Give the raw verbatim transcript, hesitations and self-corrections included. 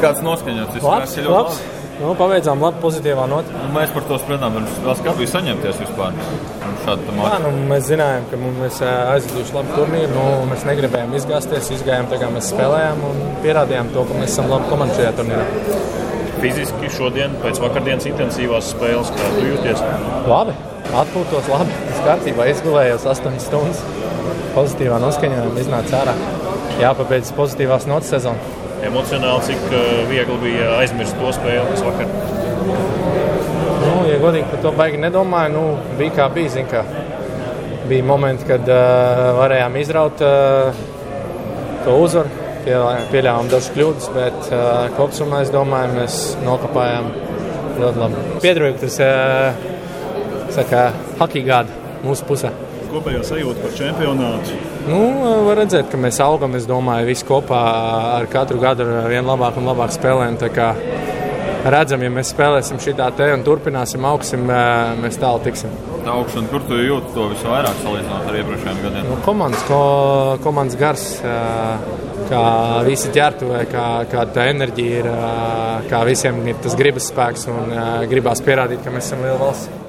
Kāds noskaņots? Labs, labs. Nu, pabeidzām labi pozitīvā notā. Nu, mēs par to spriedām, vēl kā bija saņemties vispār. Jā, nu, mēs zinājām, ka mēs aizveduši labu turnīru. Nu, mēs negribējām izgāzties, izgājām tā kā mēs spēlējām un pierādījām to, ka mēs esam labi komanda šajā turnīrā. Fiziski šodien, pēc vakardienas intensīvās spēles, kā tu jūties? Labi, atpūtos labi. Es kārtībā izgulējos astoņas stundas. Pozitīvā noskaņojuma iznāca ārā. Jāpabeidz pozitīvās notas sezonu. Emocionāli, cik viegli bija aizmirst to spēli, kas vakar? Nu, ja godīgi par to baigi nedomāju, nu, bija kā bija, zin kā. Bija momenti, kad uh, varējām izraut uh, to uzvaru, pieļāvām dažas kļūdas, bet uh, kopsumā, es domāju, mēs nokapājām ļoti labi. Piedrojot, tas uh, saka, hokija gada mūsu pusē. Kopējā sajūta par čempionātu? Nu, var redzēt, ka mēs augam, es domāju, visi kopā ar katru gadu ar vien labāk un labāk spēlēm. Tā kā redzam, ja mēs spēlēsim šitā te un turpināsim augsim, mēs tālu tiksim. Tā augšana, kur tu jūti to visvairāk salīdzinot ar iepriekšējiem gadiem? Nu, komandas, ko, komandas gars, kā visi ģērbtuvē, kā, kā tā enerģija ir, kā visiem ir tas gribas spēks un gribās pierādīt, ka mēs esam liela valsts.